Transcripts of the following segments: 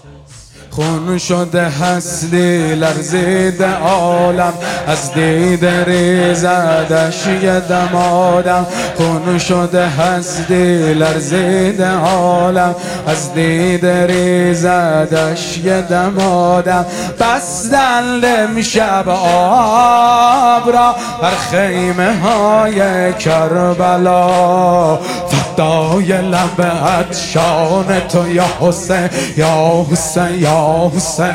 خون شده هستی لرزید عالم، از دید ریزدش یه دم آدم. خون شده هستی لرزید عالم، از دید ریزدش یه دم آدم. بستن امشب آب را بر خیمه های کربلا، فدای لبت شان تو یا حسین یا حسین یا حسین.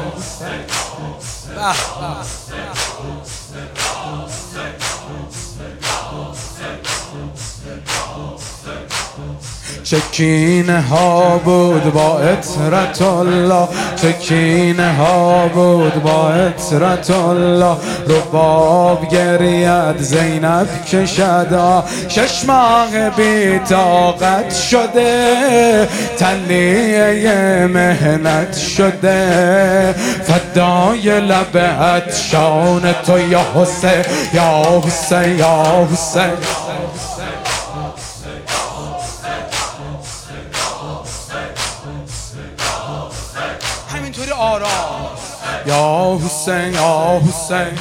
چکینه ها بود با اطرت الله، چکینه ها بود با اطرت الله. رباب گرید زینب کشد، 6 ماه بی طاقت شده، تلیه مهنت شده. فدای لبت شان تو یا حسین یا حسین یا حسین. همینطوری آرام یا حسین یا حسین.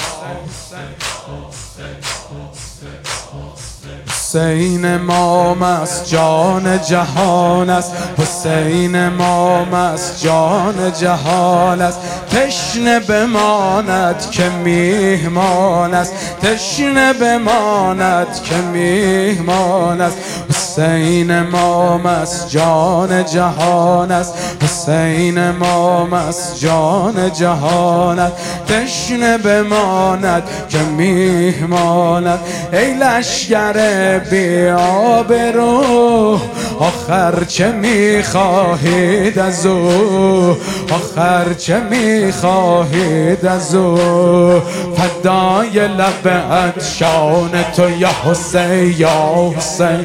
حسین امام است جان جهان است، حسین امام است جان جهان است. تشنه بماند که میهمان است، تشنه بماند که میهمان است. حسین امام است جان جهان است، حسین امام است جان جهان است. تشنه بماند که میهمان است. ای لشکر بی آبرو، آخر چه میخواهید از او، آخر چه میخواهید از او. فدای لبت شان تو یا حسین یا حسین.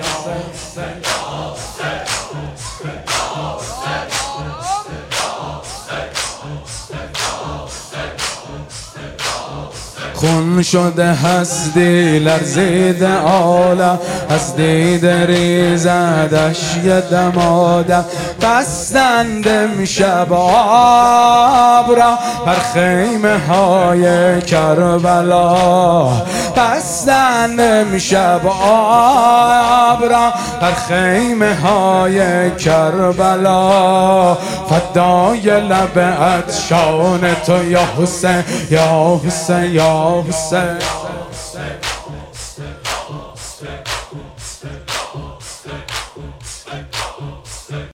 خون شده هستی لرزید عالم، از دید ریزدش یه دم آدم. بستند امشب آب را بر خیمه های کربلا، بستند امشب آب را بر خیمه های کربلا. فدای لبت شان تو یا حسین یا حسین یا حسین.